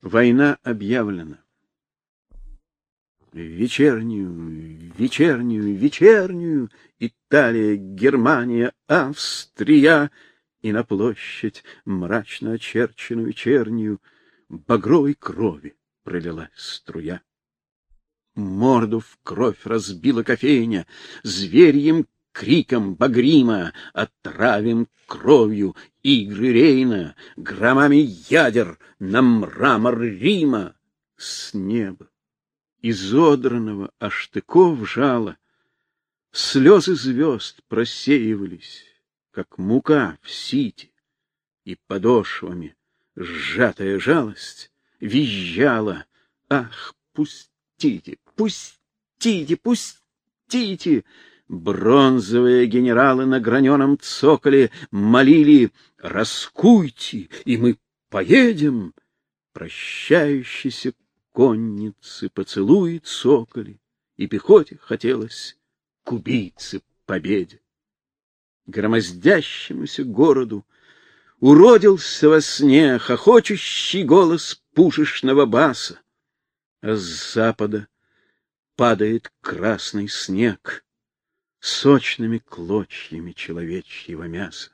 Война объявлена. Вечернюю Италия, Германия, Австрия, и на площадь, мрачно очерченную чернию, багровой крови пролилась струя. Морду в кровь разбила кофейня, зверьим криком багрима отравим кровью игры Рейна, громами ядер на мрамор Рима. С неба, изодранного о штыков жала, слезы звезд просеивались, как мука в сите, и подошвами сжатая жалость визжала: ах, пустите, пустите, пустите! Бронзовые генералы на граненом цоколе молили: раскуйте, и мы поедем. Прощающейся конницы поцелуи цокали, и пехоте хотелось к убийце победе. Громоздящемуся городу уродился во сне хохочущий голос пушечного баса, а с запада падает красный снег сочными клочьями человечьего мяса.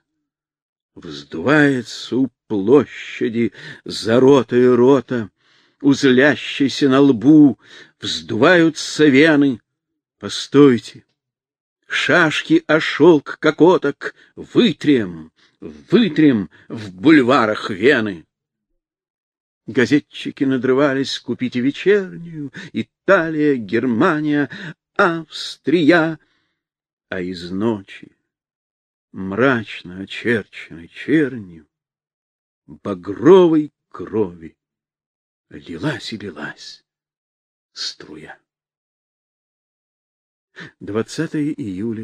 Вздувается у площади заротая рота, у злящейся на лбу вздуваются вены. Постойте, шашки о шелк кокоток вытрем в бульварах Вены. Газетчики надрывались: купите вечернюю, Италия, Германия, Австрия. А из ночи, мрачно очерченной чернью, багровой крови лилась и лилась струя. 20 июля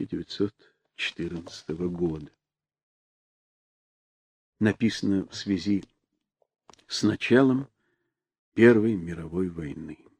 1914 года. Написано в связи с началом Первой мировой войны.